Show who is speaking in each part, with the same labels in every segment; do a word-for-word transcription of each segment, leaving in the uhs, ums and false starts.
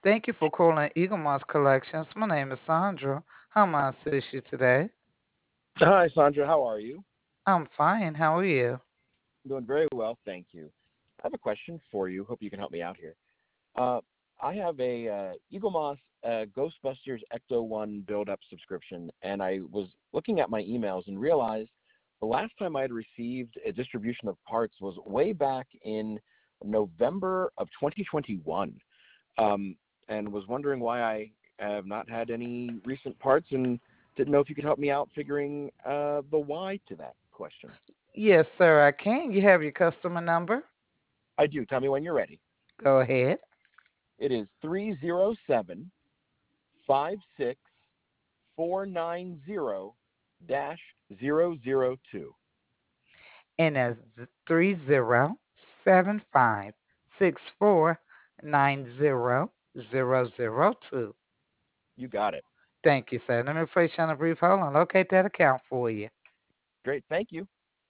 Speaker 1: Thank you for calling Eagle Moss Collections. My name is Sandra. How may I assist you today?
Speaker 2: Hi, Sandra. How are you?
Speaker 1: I'm fine. How are you?
Speaker 2: Doing very well, thank you. I have a question for you. Hope you can help me out here. Uh, I have a uh, Eagle Moss uh, Ghostbusters Ecto One build-up subscription, and I was looking at my emails and realized the last time I had received a distribution of parts was way back in November of twenty twenty-one, um, and was wondering why I have not had any recent parts and didn't know if you could help me out figuring uh, the why to that question.
Speaker 1: Yes, sir, I can. You have your customer number?
Speaker 2: I do. Tell me when you're ready.
Speaker 1: Go ahead.
Speaker 2: It is three zero seven five six four nine zero dash zero zero two.
Speaker 1: And that's three zero seven five six four nine zero zero zero two.
Speaker 2: You got it.
Speaker 1: Thank you, sir. Let me place you on a brief hold and locate that account for you.
Speaker 2: Great. Thank you.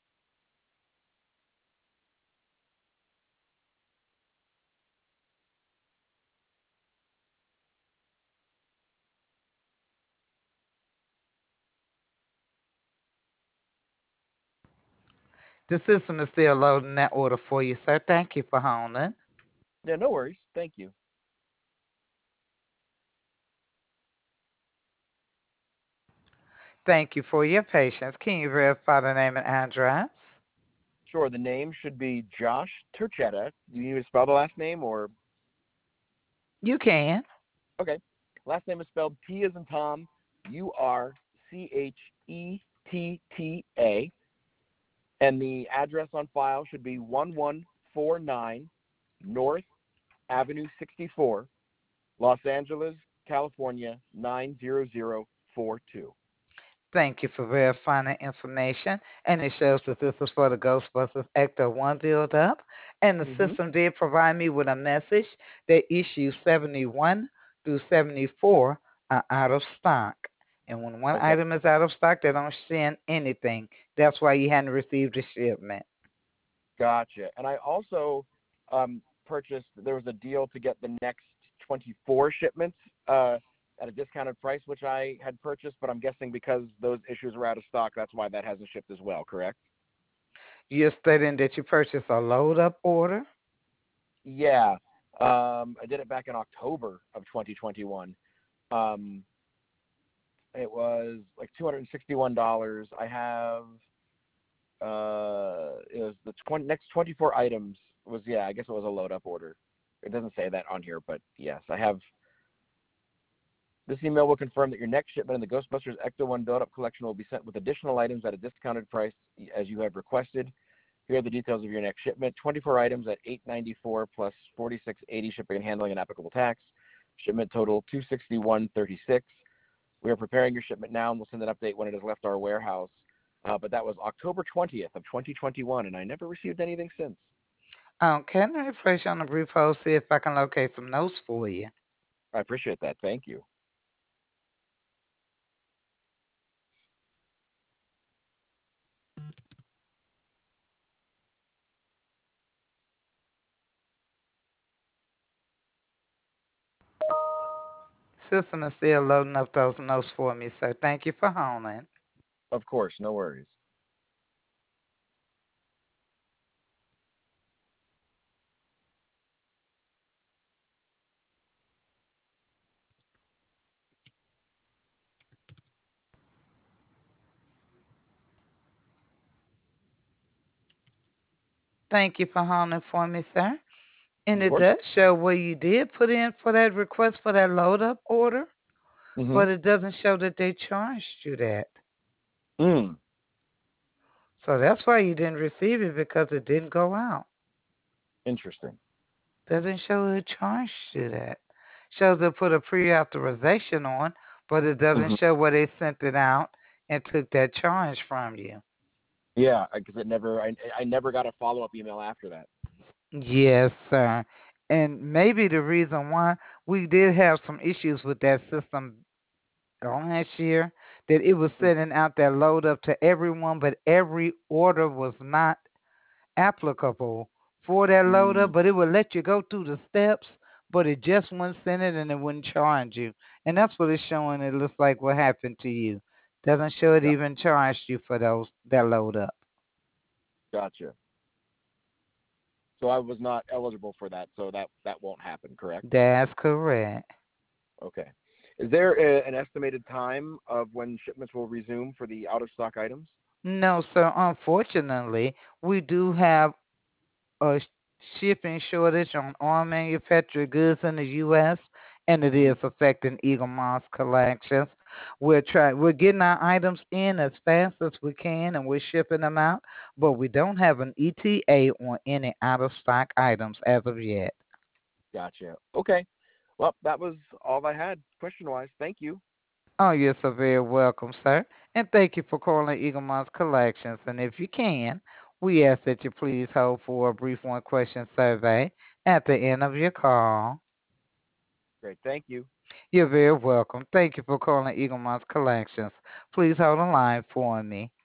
Speaker 1: The system is still loading that order for you, sir. Thank you for holding.
Speaker 2: Yeah, no worries. Thank you.
Speaker 1: Thank you for your patience. Can you verify the name and address?
Speaker 2: Sure. The name should be Josh Turchetta. Do you need me to spell the last name or?
Speaker 1: You can.
Speaker 2: Okay. Last name is spelled T as in Tom, U R C H E T T A. And the address on file should be one one four nine North Avenue sixty-four, Los Angeles, California nine zero zero four two.
Speaker 1: Thank you for verifying the information. And it shows that this is for the Ghostbusters Ecto one build up. And the
Speaker 2: Mm-hmm.
Speaker 1: system did provide me with a message that issues seventy-one through seventy-four are out of stock. And when one
Speaker 2: Okay,
Speaker 1: item is out of stock, they don't send anything. That's why you hadn't received the shipment.
Speaker 2: gotcha. And I also um, purchased. There was a deal to get the next twenty-four shipments uh, at a discounted price, which I had purchased. But I'm guessing because those issues were out of stock, that's why that hasn't shipped as well. Correct?
Speaker 1: You're stating that you purchased a load up order?
Speaker 2: Yeah. Um, I did it back in October of twenty twenty-one. Um, it was like two hundred sixty-one dollars. I have uh, it was the twenty, next twenty-four items was, yeah, I guess it was a load up order. It doesn't say that on here, but yes, I have. This email will confirm that your next shipment in the Ghostbusters Ecto One Build Up Collection will be sent with additional items at a discounted price as you have requested. Here are the details of your next shipment: twenty-four items at eight ninety-four plus forty-six eighty shipping and handling and applicable tax. Shipment total two sixty-one thirty-six. We are preparing your shipment now, and we'll send an update when it has left our warehouse. Uh, but that was October twentieth of twenty twenty-one, and I never received anything since.
Speaker 1: Okay, let me place you on a brief hold, see if I can locate some notes for you.
Speaker 2: I appreciate that. Thank you.
Speaker 1: System is still loading up those notes for me, sir. Thank you for holding.
Speaker 2: Of course, no worries.
Speaker 1: Thank you for holding for me, sir. And
Speaker 2: Of
Speaker 1: it
Speaker 2: course.
Speaker 1: does show where you did put in for that request for that load up order,
Speaker 2: Mm-hmm.
Speaker 1: but it doesn't show that they charged you that.
Speaker 2: Mm.
Speaker 1: So that's why you didn't receive it because it didn't go out.
Speaker 2: Interesting.
Speaker 1: Doesn't show they charged you that. Shows they put a pre authorization on, but it doesn't
Speaker 2: Mm-hmm.
Speaker 1: show where they sent it out and took that charge from you.
Speaker 2: Yeah, because it never, I, I never got a follow up email after that.
Speaker 1: Yes, sir. And maybe the reason why we did have some issues with that system last year, that it was
Speaker 2: Mm.
Speaker 1: sending out that load up to everyone, but every order was not applicable for that load up,
Speaker 2: Mm.
Speaker 1: but it would let you go through the steps, but it just wouldn't send it and it wouldn't charge you. And that's what it's showing. It looks like what happened to you. Doesn't show it
Speaker 2: Got,
Speaker 1: even charged you for those that load up.
Speaker 2: gotcha. So I was not eligible for that, so that that won't happen, correct?
Speaker 1: That's correct.
Speaker 2: Okay. Is there a, an estimated time of when shipments will resume for the out of stock items?
Speaker 1: No, sir. Unfortunately, we do have a sh- shipping shortage on all manufactured goods in the U S, and it
Speaker 2: Hmm.
Speaker 1: is affecting Eagle Moss collections. We're trying, we're getting our items in as fast as we can, and we're shipping them out, but we don't have an E T A on any out of stock items as of yet.
Speaker 2: Gotcha. Okay. Well, that was all I had question wise. Thank you.
Speaker 1: Oh, you're so very welcome, sir. And thank you for calling Eagle Moss Collections. And if you can, we ask that you please hold for a brief one question survey at the end of your call.
Speaker 2: Great. Thank you.
Speaker 1: You're very welcome. Thank you for calling Eagle Moss Collections. Please hold the line for me.